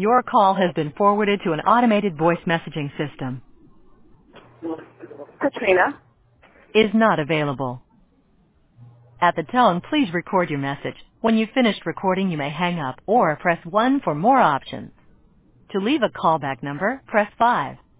Your call has been forwarded to an automated voice messaging system. Katrina. Is not available. At the tone, please record your message. When you've finished recording, you may hang up or press 1 for more options. To leave a callback number, press 5.